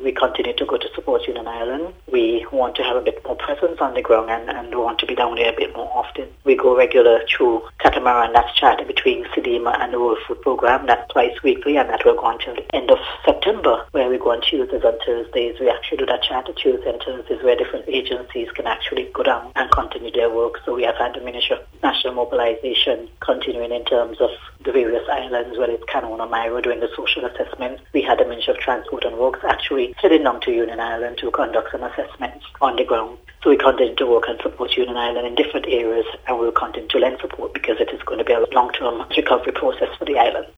we continue to go to support Union Island. We want to have a bit more presence on the ground and want to be down there a bit more often. We go regular through Catamaran, that's charted between Sedema and the World Food Program. That's twice weekly, and that will go until the end of September, where we go on Tuesdays and Thursdays. We actually do that charter Tuesdays and Thursdays where different agencies can actually go down and continue their work. So we have had the Ministry of National Mobilization continuing in terms of the various islands, whether it's Canoe or Myra, doing the social assessment. We had the Ministry of Transport and Works actually heading down to Union Island to conduct some assessments on the ground. So we continue to work and support Union Island in different areas, and we'll continue to lend support because it is going to be a long-term recovery process for the island.